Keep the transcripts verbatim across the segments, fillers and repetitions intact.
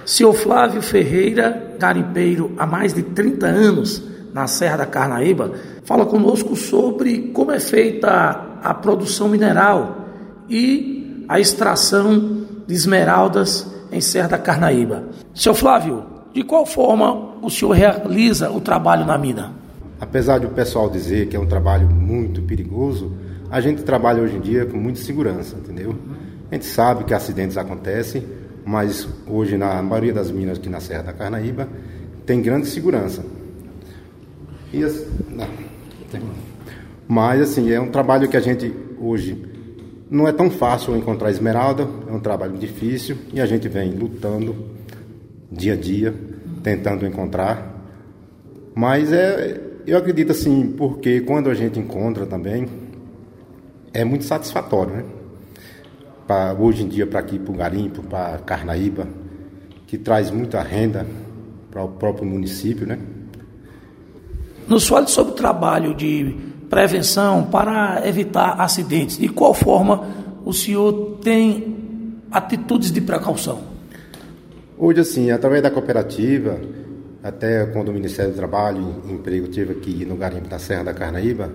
Senhor Flávio Ferreira, garimpeiro há mais de trinta anos na Serra da Carnaíba, fala conosco sobre como é feita a produção mineral e a extração de esmeraldas em Serra da Carnaíba. Senhor Flávio, de qual forma o senhor realiza o trabalho na mina? Apesar de o pessoal dizer que é um trabalho muito perigoso, a gente trabalha hoje em dia com muita segurança, entendeu? A gente sabe que acidentes acontecem, mas hoje na maioria das minas aqui na Serra da Carnaíba tem grande segurança. E, não, tem, mas assim, é um trabalho que a gente hoje não é tão fácil encontrar esmeralda, é um trabalho difícil e a gente vem lutando dia a dia, tentando encontrar. Mas é, eu acredito assim, porque quando a gente encontra também, é muito satisfatório, né? Pra, hoje em dia, para aqui, para o garimpo, para Carnaíba, que traz muita renda para o próprio município, né? Nos fale sobre o trabalho de prevenção para evitar acidentes. De qual forma o senhor tem atitudes de precaução? Hoje, assim, através da cooperativa, até quando o Ministério do Trabalho e Emprego esteve aqui no garimpo da Serra da Carnaíba,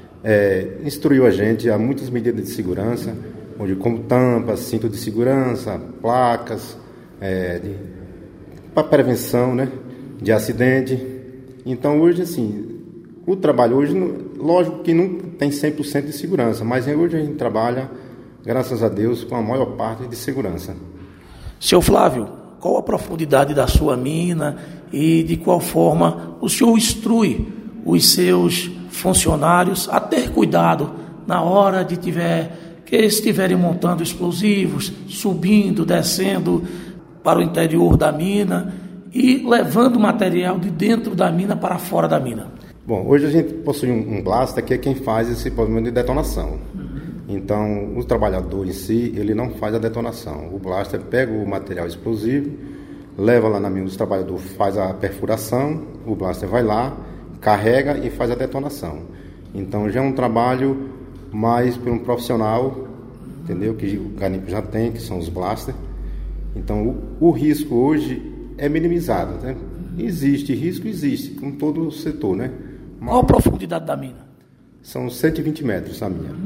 é, instruiu a gente a muitas medidas de segurança, onde como tampas, cinto de segurança, placas, é, para prevenção, né, de acidente. Então hoje assim, o trabalho hoje, lógico que não tem cem por cento de segurança, mas hoje a gente trabalha, graças a Deus, com a maior parte de segurança. Senhor Flávio, qual a profundidade da sua mina e de qual forma o senhor instrui os seus funcionários a ter cuidado na hora de tiver... que estiverem montando explosivos, subindo, descendo para o interior da mina e levando material de dentro da mina para fora da mina? Bom, hoje a gente possui um, um blaster que é quem faz esse movimento de detonação. Uhum. Então, o trabalhador em si, ele não faz a detonação. O blaster pega o material explosivo, leva lá na mina, o trabalhador faz a perfuração, o blaster vai lá, carrega e faz a detonação. Então, já é um trabalho mais por um profissional, entendeu? Que o garimpo já tem, que são os blasters. Então, o, o risco hoje é minimizado, né? Existe risco, existe, com todo o setor, né? Mas, qual a profundidade da mina? São cento e vinte metros a minha.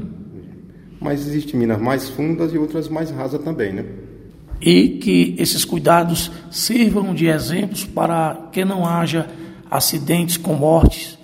Mas existem minas mais fundas e outras mais rasas também, né? E que esses cuidados sirvam de exemplos para que não haja acidentes com mortes,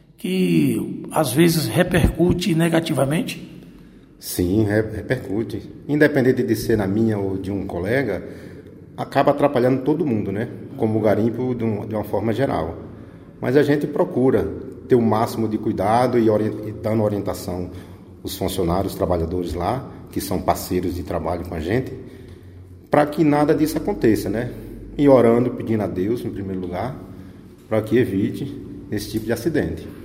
que às vezes repercute negativamente? Sim, repercute. Independente de ser na minha ou de um colega, acaba atrapalhando todo mundo, né? Como o garimpo de, um, de uma forma geral. Mas a gente procura ter o máximo de cuidado e, orient, e dando orientação aos funcionários, os trabalhadores lá, que são parceiros de trabalho com a gente, para que nada disso aconteça, né? E orando, pedindo a Deus, em primeiro lugar, para que evite esse tipo de acidente.